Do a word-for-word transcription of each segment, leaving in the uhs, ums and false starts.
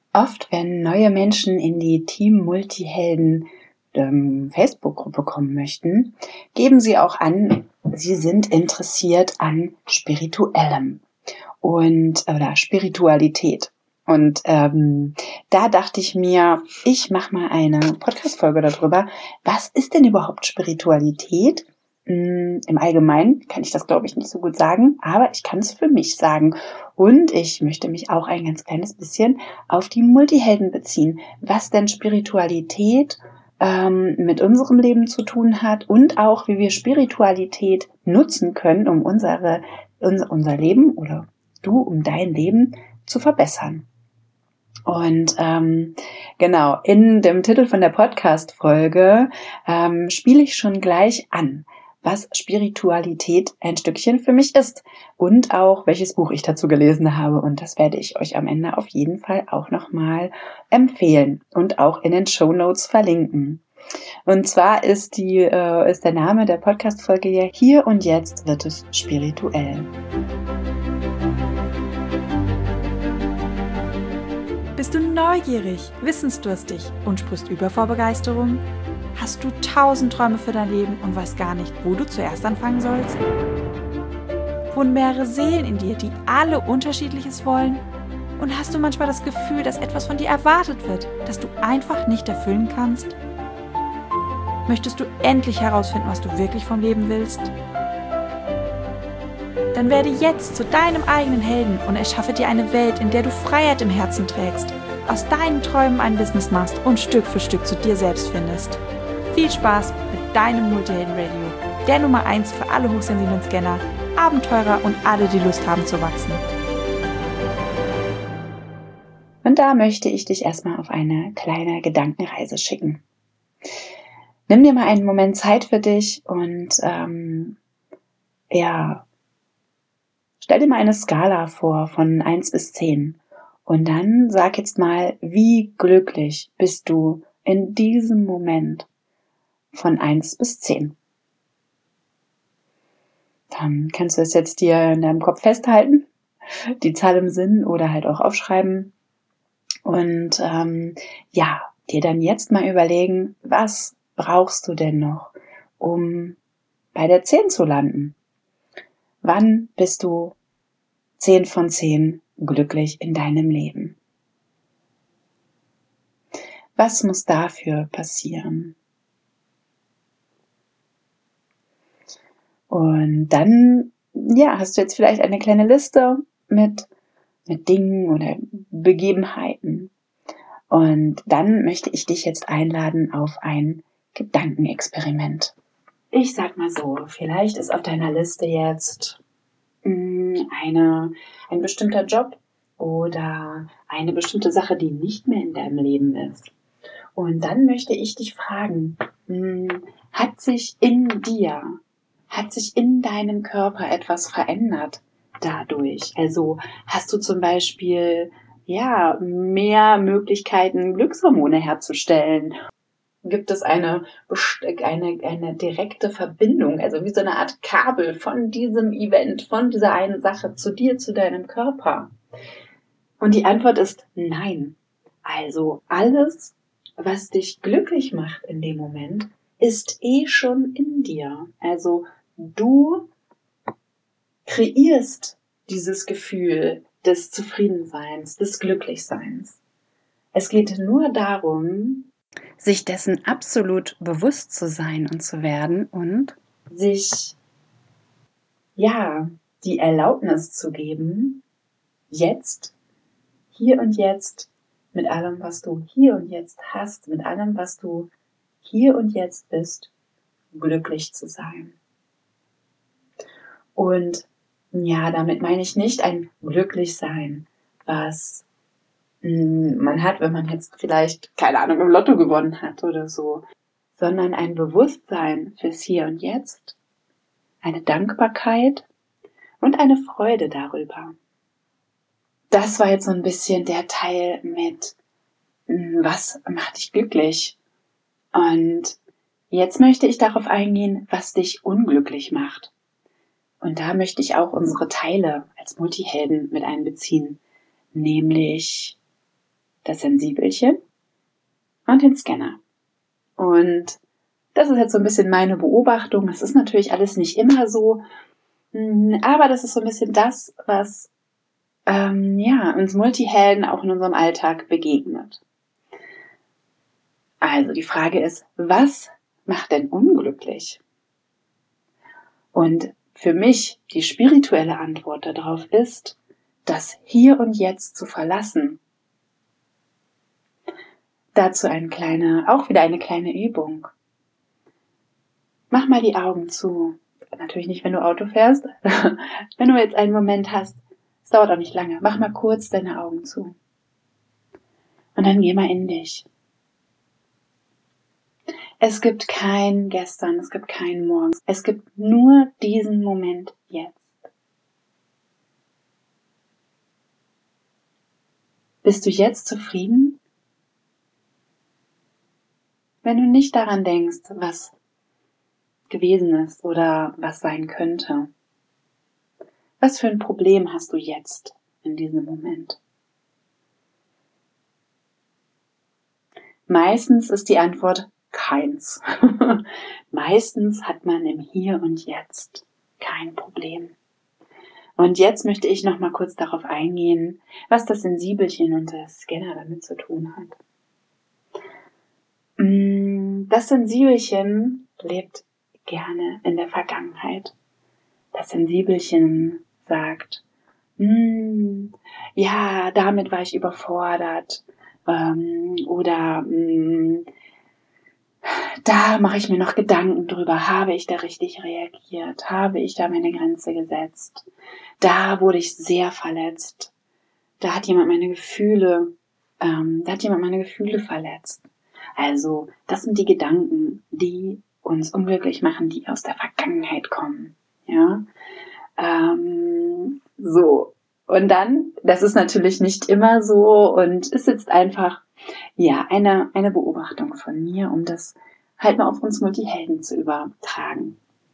Oft, wenn neue Menschen in die Team Multihelden ähm, Facebook-Gruppe kommen möchten, geben sie auch an, sie sind interessiert an Spirituellem und oder Spiritualität. Und ähm, da dachte ich mir, ich mache mal eine Podcast-Folge darüber. Was ist denn überhaupt Spiritualität? Hm, Im Allgemeinen kann ich das, glaube ich, nicht so gut sagen, aber ich kann es für mich sagen. Und ich möchte mich auch ein ganz kleines bisschen auf die Multihelden beziehen. Was denn Spiritualität ähm, mit unserem Leben zu tun hat und auch, wie wir Spiritualität nutzen können, um unsere, unser, unser Leben oder du, um dein Leben zu verbessern. Und ähm, genau, in dem Titel von der Podcast-Folge ähm, spiele ich schon gleich an, was Spiritualität ein Stückchen für mich ist und auch welches Buch ich dazu gelesen habe. Und das werde ich euch am Ende auf jeden Fall auch nochmal empfehlen und auch in den Shownotes verlinken. Und zwar ist, die, äh, ist der Name der Podcast-Folge ja Hier und Jetzt wird es spirituell. Bist du neugierig, wissensdurstig und sprichst über vor Begeisterung? Hast du tausend Träume für dein Leben und weißt gar nicht, wo du zuerst anfangen sollst? Wohnen mehrere Seelen in dir, die alle Unterschiedliches wollen? Und hast du manchmal das Gefühl, dass etwas von dir erwartet wird, das du einfach nicht erfüllen kannst? Möchtest du endlich herausfinden, was du wirklich vom Leben willst? Dann werde jetzt zu deinem eigenen Helden und erschaffe dir eine Welt, in der du Freiheit im Herzen trägst, aus deinen Träumen ein Business machst und Stück für Stück zu dir selbst findest. Viel Spaß mit deinem Multihelden-Radio, der Nummer eins für alle hochsensiblen Scanner, Abenteurer und alle, die Lust haben zu wachsen. Und da möchte ich dich erstmal auf eine kleine Gedankenreise schicken. Nimm dir mal einen Moment Zeit für dich und ähm, ja, stell dir mal eine Skala vor von eins bis zehn und dann sag jetzt mal, wie glücklich bist du in diesem Moment von eins bis zehn. Dann kannst du es jetzt dir in deinem Kopf festhalten, die Zahl im Sinn oder halt auch aufschreiben und ähm, ja, dir dann jetzt mal überlegen, was brauchst du denn noch, um bei der zehn zu landen? Wann bist du zehn von zehn glücklich in deinem Leben? Was muss dafür passieren? Und dann, ja, hast du jetzt vielleicht eine kleine Liste mit, mit Dingen oder Begebenheiten. Und dann möchte ich dich jetzt einladen auf ein Gedankenexperiment. Ich sag mal so, vielleicht ist auf deiner Liste jetzt mh, eine, ein bestimmter Job oder eine bestimmte Sache, die nicht mehr in deinem Leben ist. Und dann möchte ich dich fragen, mh, hat sich in dir, hat sich in deinem Körper etwas verändert dadurch? Also hast du zum Beispiel ja mehr Möglichkeiten, Glückshormone herzustellen? Gibt es eine, eine, eine direkte Verbindung, also wie so eine Art Kabel von diesem Event, von dieser einen Sache zu dir, zu deinem Körper? Und die Antwort ist nein. Also alles, was dich glücklich macht in dem Moment, ist eh schon in dir. Also du kreierst dieses Gefühl des Zufriedenseins, des Glücklichseins. Es geht nur darum, sich dessen absolut bewusst zu sein und zu werden und sich, ja, die Erlaubnis zu geben, jetzt, hier und jetzt, mit allem, was du hier und jetzt hast, mit allem, was du hier und jetzt bist, glücklich zu sein. Und ja, damit meine ich nicht ein Glücklichsein, was man hat, wenn man jetzt vielleicht, keine Ahnung, im Lotto gewonnen hat oder so, sondern ein Bewusstsein fürs Hier und Jetzt, eine Dankbarkeit und eine Freude darüber. Das war jetzt so ein bisschen der Teil mit, was macht dich glücklich? Und jetzt möchte ich darauf eingehen, was dich unglücklich macht. Und da möchte ich auch unsere Teile als Multihelden mit einbeziehen, nämlich das Sensibelchen und den Scanner. Und das ist jetzt so ein bisschen meine Beobachtung. Das ist natürlich alles nicht immer so, aber das ist so ein bisschen das, was ähm, ja, uns Multihelden auch in unserem Alltag begegnet. Also die Frage ist, was macht denn unglücklich? Und für mich die spirituelle Antwort darauf ist, das Hier und Jetzt zu verlassen. Dazu eine kleine, auch wieder eine kleine Übung. Mach mal die Augen zu. Natürlich nicht, wenn du Auto fährst. Wenn du jetzt einen Moment hast, es dauert auch nicht lange, mach mal kurz deine Augen zu. Und dann geh mal in dich. Es gibt kein Gestern, es gibt kein Morgen. Es gibt nur diesen Moment jetzt. Bist du jetzt zufrieden? Wenn du nicht daran denkst, was gewesen ist oder was sein könnte. Was für ein Problem hast du jetzt in diesem Moment? Meistens ist die Antwort keins. Meistens hat man im Hier und Jetzt kein Problem. Und jetzt möchte ich noch mal kurz darauf eingehen, was das Sensibelchen und der Scanner damit zu tun hat. Das Sensibelchen lebt gerne in der Vergangenheit. Das Sensibelchen sagt, hm, ja, damit war ich überfordert, ähm, oder hm, da mache ich mir noch Gedanken drüber, habe ich da richtig reagiert, habe ich da meine Grenze gesetzt, da wurde ich sehr verletzt, da hat jemand meine Gefühle, ähm, da hat jemand meine Gefühle verletzt. Also, das sind die Gedanken, die uns unglücklich machen, die aus der Vergangenheit kommen. Ja, ähm, so. Und dann, das ist natürlich nicht immer so und ist jetzt einfach, ja, eine, eine Beobachtung von mir, um das halt mal auf uns Multihelden zu übertragen.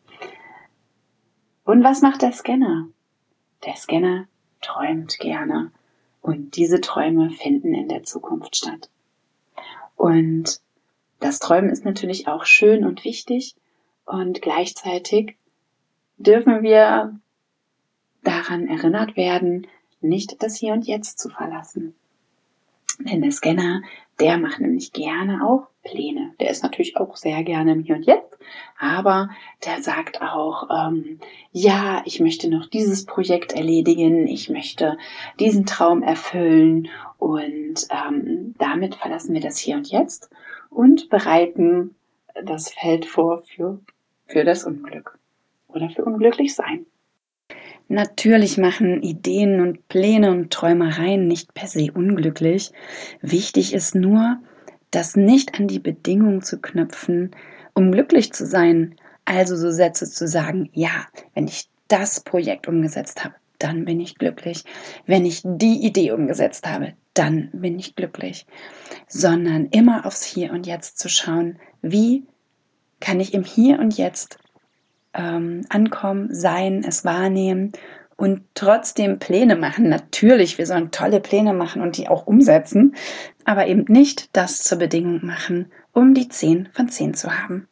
Und was macht der Scanner? Der Scanner träumt gerne und diese Träume finden in der Zukunft statt. Und das Träumen ist natürlich auch schön und wichtig und gleichzeitig dürfen wir daran erinnert werden, nicht das Hier und Jetzt zu verlassen. Denn der Scanner, der macht nämlich gerne auch Pläne. Der ist natürlich auch sehr gerne im Hier und Jetzt, aber der sagt auch, ähm, ja, ich möchte noch dieses Projekt erledigen, ich möchte diesen Traum erfüllen und ähm, damit verlassen wir das Hier und Jetzt und bereiten das Feld vor für, für das Unglück oder für Unglücklichsein. Natürlich machen Ideen und Pläne und Träumereien nicht per se unglücklich. Wichtig ist nur, das nicht an die Bedingung zu knüpfen, um glücklich zu sein. Also so Sätze zu sagen, ja, wenn ich das Projekt umgesetzt habe, dann bin ich glücklich. Wenn ich die Idee umgesetzt habe, dann bin ich glücklich. Sondern immer aufs Hier und Jetzt zu schauen, wie kann ich im Hier und Jetzt ähm, ankommen, sein, es wahrnehmen und trotzdem Pläne machen. Natürlich, wir sollen tolle Pläne machen und die auch umsetzen, aber eben nicht das zur Bedingung machen, um die zehn von zehn zu haben.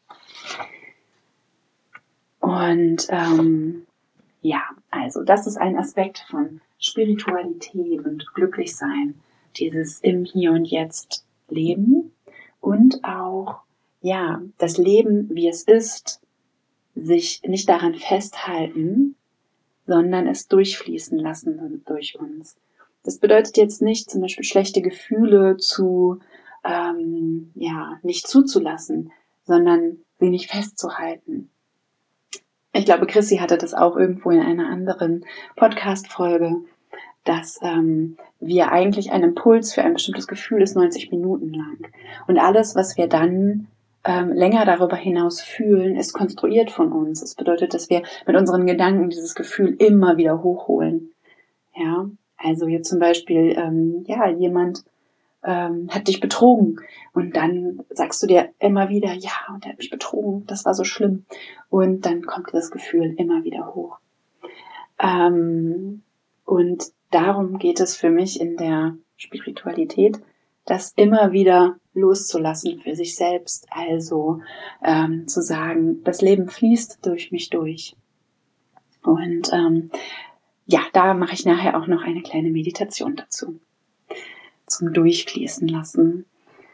Und ähm, ja, also das ist ein Aspekt von Spiritualität und Glücklichsein, dieses im Hier und Jetzt leben und auch ja das Leben, wie es ist, sich nicht daran festhalten, sondern es durchfließen lassen durch uns. Das bedeutet jetzt nicht, zum Beispiel schlechte Gefühle zu, ähm, ja, nicht zuzulassen, sondern sie nicht festzuhalten. Ich glaube, Chrissy hatte das auch irgendwo in einer anderen Podcast-Folge, dass ähm, wir eigentlich ein Impuls für ein bestimmtes Gefühl ist neunzig Minuten lang. Und alles, was wir dann ähm, länger darüber hinaus fühlen, ist konstruiert von uns. Das bedeutet, dass wir mit unseren Gedanken dieses Gefühl immer wieder hochholen. Ja, also jetzt zum Beispiel, ähm, ja, jemand ähm, hat dich betrogen und dann sagst du dir immer wieder, ja, und er hat mich betrogen, das war so schlimm. Und dann kommt das Gefühl immer wieder hoch. Ähm, Und darum geht es für mich in der Spiritualität, das immer wieder loszulassen für sich selbst. Also ähm, zu sagen, das Leben fließt durch mich durch. Und ähm, ja, da mache ich nachher auch noch eine kleine Meditation dazu. Zum Durchfließen lassen.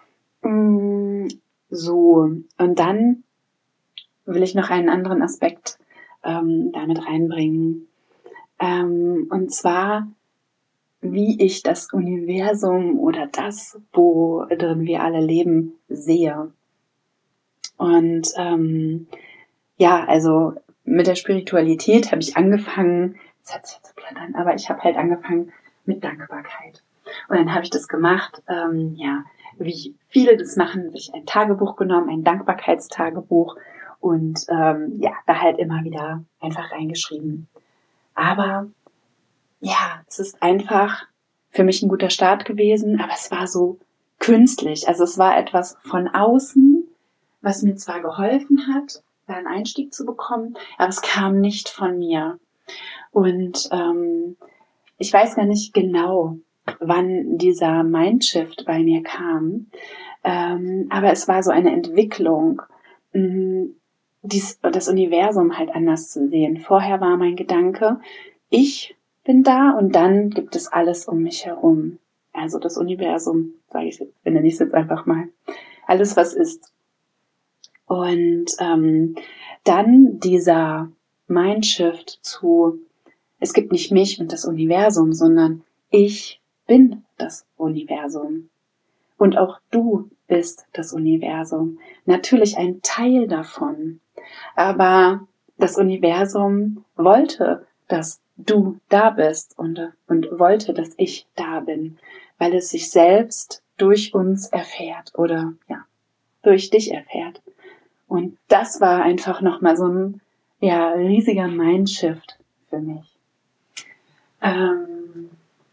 So, und dann will ich noch einen anderen Aspekt ähm, damit reinbringen. Ähm, und zwar, wie ich das Universum oder das, worin wir alle leben, sehe. Und ähm, ja, also mit der Spiritualität habe ich angefangen, das hört sich jetzt so platt an, aber ich habe halt angefangen mit Dankbarkeit. Und dann habe ich das gemacht, ähm, ja, wie viele das machen, sich ein Tagebuch genommen, ein Dankbarkeitstagebuch und ähm, ja, da halt immer wieder einfach reingeschrieben. Aber ja, es ist einfach für mich ein guter Start gewesen, aber es war so künstlich. Also es war etwas von außen, was mir zwar geholfen hat, da einen Einstieg zu bekommen, aber es kam nicht von mir. Und ähm, ich weiß gar nicht genau, wann dieser Mindshift bei mir kam, ähm, aber es war so eine Entwicklung, mh, dies, das Universum halt anders zu sehen. Vorher war mein Gedanke, ich bin da und dann gibt es alles um mich herum. Also das Universum, sage ich jetzt, nenne ich es jetzt einfach mal. Alles, was ist. Und ähm, dann dieser Mindshift zu, es gibt nicht mich und das Universum, sondern ich bin das Universum. Und auch du bist das Universum. Natürlich ein Teil davon. Aber das Universum wollte, dass du da bist und, und wollte, dass ich da bin, weil es sich selbst durch uns erfährt oder ja, durch dich erfährt. Und das war einfach nochmal so ein ja, riesiger Mindshift für mich. Ähm,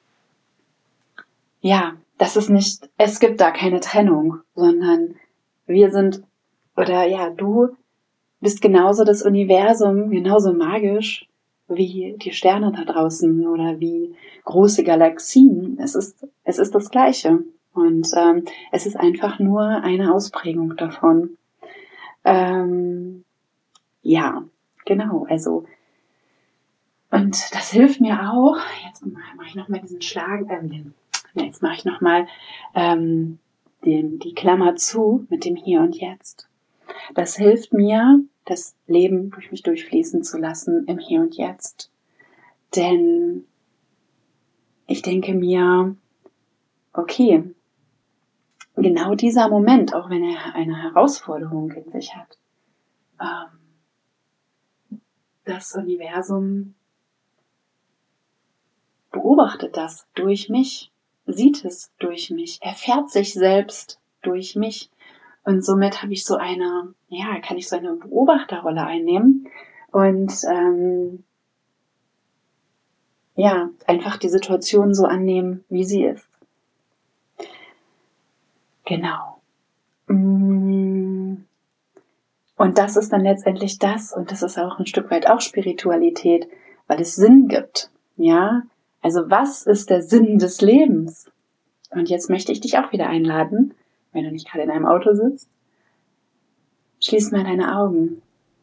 ja, das ist nicht, es gibt da keine Trennung, sondern wir sind, oder ja, du bist genauso das Universum, genauso magisch wie die Sterne da draußen oder wie große Galaxien. Es ist, es ist das Gleiche. Und ähm, es ist einfach nur eine Ausprägung davon. Ähm, ja, genau, also und das hilft mir auch, jetzt mache ich nochmal diesen Schlag, ähm, jetzt mache ich nochmal ähm, den, die Klammer zu mit dem Hier und Jetzt. Das hilft mir, das Leben durch mich durchfließen zu lassen im Hier und Jetzt. Denn ich denke mir, okay, genau dieser Moment, auch wenn er eine Herausforderung in sich hat, ähm, das Universum beobachtet das durch mich, sieht es durch mich, erfährt sich selbst durch mich. Und somit habe ich so eine, ja, kann ich so eine Beobachterrolle einnehmen und ähm, ja, einfach die Situation so annehmen, wie sie ist. Genau. Und das ist dann letztendlich das, und das ist auch ein Stück weit auch Spiritualität, weil es Sinn gibt. Ja, also was ist der Sinn des Lebens? Und jetzt möchte ich dich auch wieder einladen, wenn du nicht gerade in einem Auto sitzt, schließ mal deine Augen.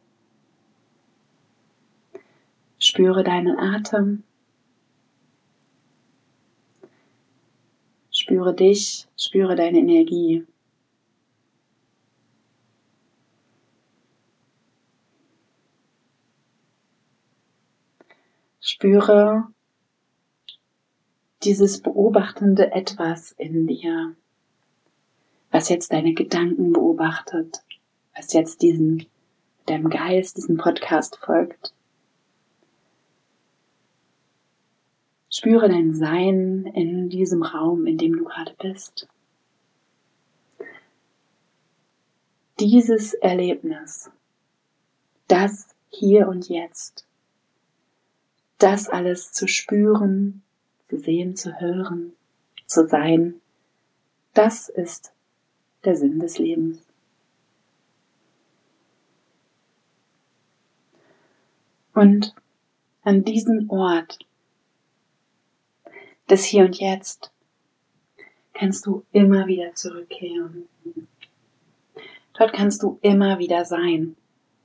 Spüre deinen Atem. Spüre dich, spüre deine Energie. Spüre dieses beobachtende Etwas in dir, was jetzt deine Gedanken beobachtet, was jetzt diesen, deinem Geist, diesem Podcast folgt. Spüre dein Sein in diesem Raum, in dem du gerade bist. Dieses Erlebnis, das Hier und Jetzt, das alles zu spüren, zu sehen, zu hören, zu sein, das ist der Sinn des Lebens. Und an diesem Ort des Hier und Jetzt kannst du immer wieder zurückkehren. Dort kannst du immer wieder sein.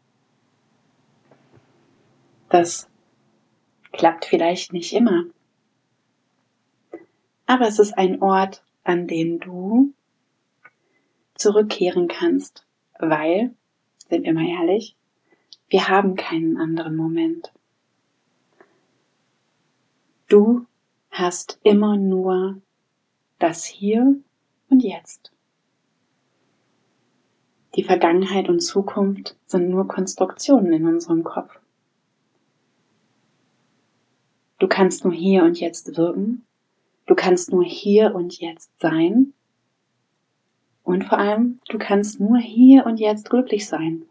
Das klappt vielleicht nicht immer, aber es ist ein Ort, an den du zurückkehren kannst, weil, sind wir mal ehrlich, wir haben keinen anderen Moment. Du hast immer nur das Hier und Jetzt. Die Vergangenheit und Zukunft sind nur Konstruktionen in unserem Kopf. Du kannst nur hier und jetzt wirken, du kannst nur hier und jetzt sein und vor allem, du kannst nur hier und jetzt glücklich sein.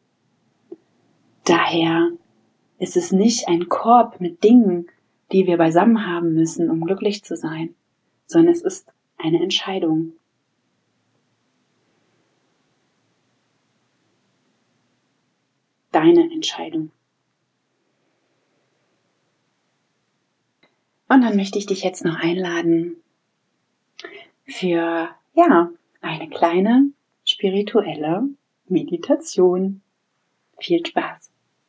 Daher ist es nicht ein Korb mit Dingen, die wir beisammen haben müssen, um glücklich zu sein, sondern es ist eine Entscheidung. Deine Entscheidung. Und dann möchte ich dich jetzt noch einladen für, ja, eine kleine spirituelle Meditation. Viel Spaß!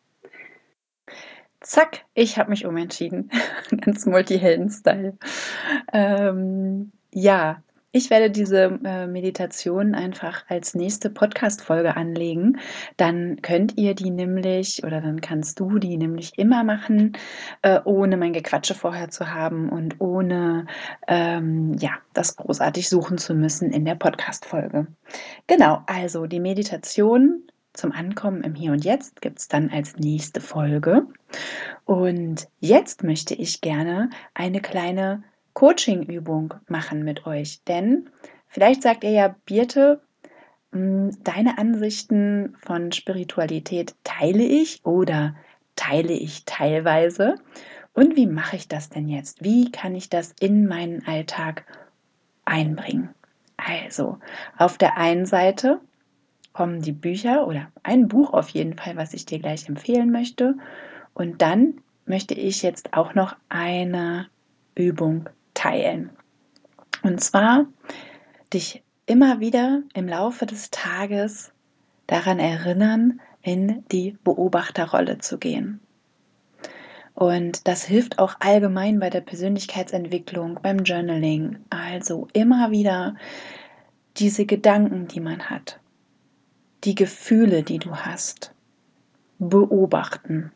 Zack, ich habe mich umentschieden. Ganz Multihelden-Style. Ähm, ja, ich werde diese äh, Meditation einfach als nächste Podcast-Folge anlegen. Dann könnt ihr die nämlich, oder dann kannst du die nämlich immer machen, äh, ohne mein Gequatsche vorher zu haben und ohne ähm, ja, das großartig suchen zu müssen in der Podcast-Folge. Genau, also die Meditation zum Ankommen im Hier und Jetzt gibt es dann als nächste Folge. Und jetzt möchte ich gerne eine kleine Coaching-Übung machen mit euch. Denn vielleicht sagt ihr ja, Birte, deine Ansichten von Spiritualität teile ich oder teile ich teilweise. Und wie mache ich das denn jetzt? Wie kann ich das in meinen Alltag einbringen? Also, auf der einen Seite kommen die Bücher oder ein Buch auf jeden Fall, was ich dir gleich empfehlen möchte. Und dann möchte ich jetzt auch noch eine Übung teilen. Und zwar dich immer wieder im Laufe des Tages daran erinnern, in die Beobachterrolle zu gehen. Und das hilft auch allgemein bei der Persönlichkeitsentwicklung, beim Journaling. Also immer wieder diese Gedanken, die man hat, die Gefühle, die du hast, beobachten.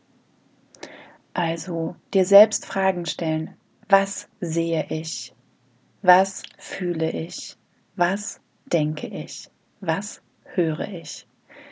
Also dir selbst Fragen stellen. Was sehe ich? Was fühle ich? Was denke ich? Was höre ich?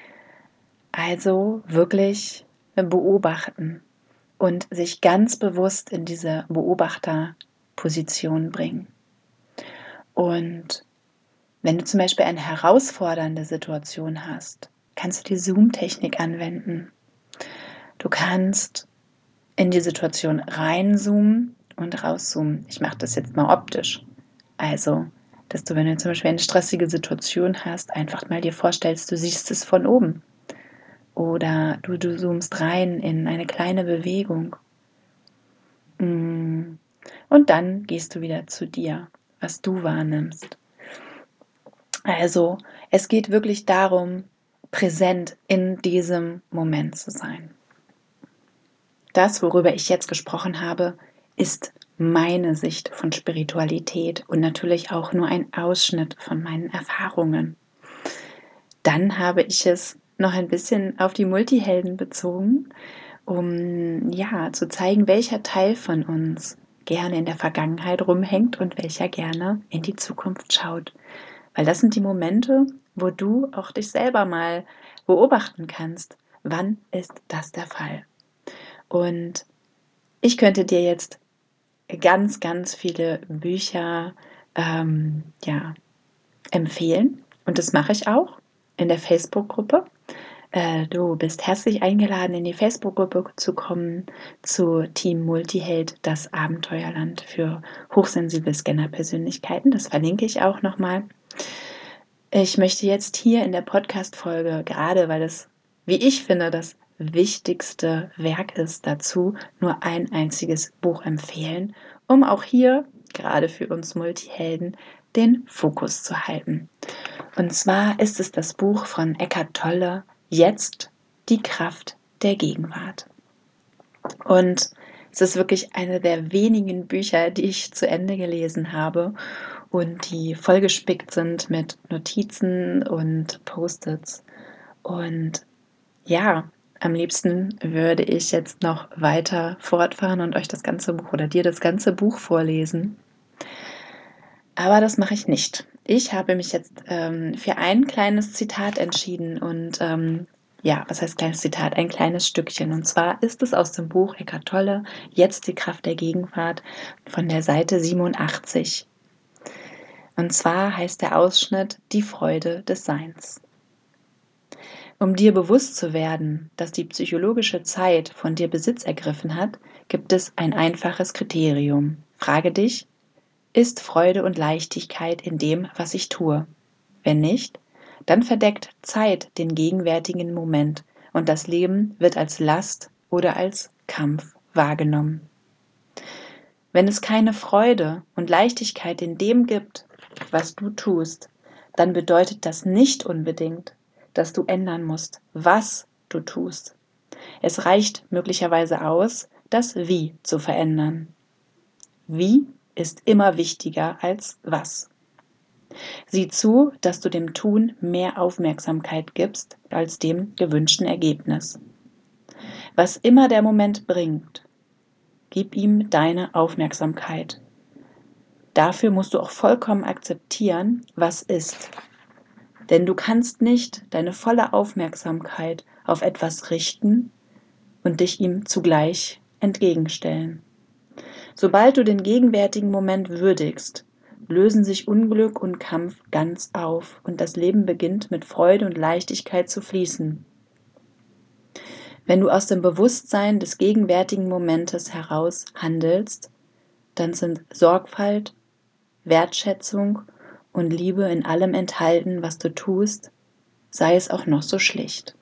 Also wirklich beobachten und sich ganz bewusst in diese Beobachterposition bringen. Und wenn du zum Beispiel eine herausfordernde Situation hast, kannst du die Zoom-Technik anwenden. Du kannst in die Situation reinzoomen und rauszoomen. Ich mache das jetzt mal optisch. Also, dass du, wenn du zum Beispiel eine stressige Situation hast, einfach mal dir vorstellst, du siehst es von oben. Oder du, du zoomst rein in eine kleine Bewegung. Und dann gehst du wieder zu dir, was du wahrnimmst. Also, es geht wirklich darum, präsent in diesem Moment zu sein. Das, worüber ich jetzt gesprochen habe, ist meine Sicht von Spiritualität und natürlich auch nur ein Ausschnitt von meinen Erfahrungen. Dann habe ich es noch ein bisschen auf die Multihelden bezogen, um ja zu zeigen, welcher Teil von uns gerne in der Vergangenheit rumhängt und welcher gerne in die Zukunft schaut. Weil das sind die Momente, wo du auch dich selber mal beobachten kannst. Wann ist das der Fall? Und ich könnte dir jetzt ganz, ganz viele Bücher ähm, ja, empfehlen. Und das mache ich auch in der Facebook-Gruppe. Äh, du bist herzlich eingeladen, in die Facebook-Gruppe zu kommen zu Team Multiheld, das Abenteuerland für hochsensible Scanner-Persönlichkeiten. Das verlinke ich auch nochmal. Ich möchte jetzt hier in der Podcast-Folge, gerade weil es, wie ich finde, das wichtigste Werk ist dazu, nur ein einziges Buch empfehlen. um auch hier, gerade für uns Multihelden, den Fokus zu halten. Und zwar ist es das Buch von Eckhart Tolle, Jetzt die Kraft der Gegenwart. Und es ist wirklich eine der wenigen Bücher, die ich zu Ende gelesen habe und die vollgespickt sind mit Notizen und Post-its. Und ja, am liebsten würde ich jetzt noch weiter fortfahren und euch das ganze Buch oder dir das ganze Buch vorlesen. Aber das mache ich nicht. Ich habe mich jetzt ähm, für ein kleines Zitat entschieden und ähm, ja, was heißt kleines Zitat? Ein kleines Stückchen. Und zwar ist es aus dem Buch Eckhart Tolle, Jetzt die Kraft der Gegenwart, von der Seite siebenundachtzig. Und zwar heißt der Ausschnitt Die Freude des Seins. Um dir bewusst zu werden, dass die psychologische Zeit von dir Besitz ergriffen hat, gibt es ein einfaches Kriterium. Frage dich, ist Freude und Leichtigkeit in dem, was ich tue? Wenn nicht, dann verdeckt Zeit den gegenwärtigen Moment und das Leben wird als Last oder als Kampf wahrgenommen. Wenn es keine Freude und Leichtigkeit in dem gibt, was du tust, dann bedeutet das nicht unbedingt, dass du ändern musst, was du tust. Es reicht möglicherweise aus, das Wie zu verändern. Wie ist immer wichtiger als was. Sieh zu, dass du dem Tun mehr Aufmerksamkeit gibst als dem gewünschten Ergebnis. Was immer der Moment bringt, gib ihm deine Aufmerksamkeit. Dafür musst du auch vollkommen akzeptieren, was ist. Denn du kannst nicht deine volle Aufmerksamkeit auf etwas richten und dich ihm zugleich entgegenstellen. Sobald du den gegenwärtigen Moment würdigst, lösen sich Unglück und Kampf ganz auf und das Leben beginnt mit Freude und Leichtigkeit zu fließen. Wenn du aus dem Bewusstsein des gegenwärtigen Momentes heraus handelst, dann sind Sorgfalt, Wertschätzung und Liebe in allem enthalten, was du tust, sei es auch noch so schlicht.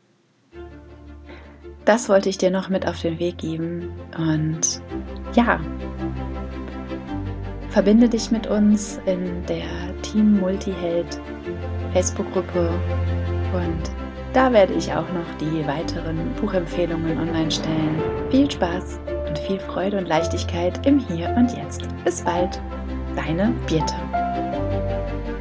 Das wollte ich dir noch mit auf den Weg geben und ja, verbinde dich mit uns in der Team Multiheld Facebook-Gruppe und da werde ich auch noch die weiteren Buchempfehlungen online stellen. Viel Spaß und viel Freude und Leichtigkeit im Hier und Jetzt. Bis bald, deine Birte.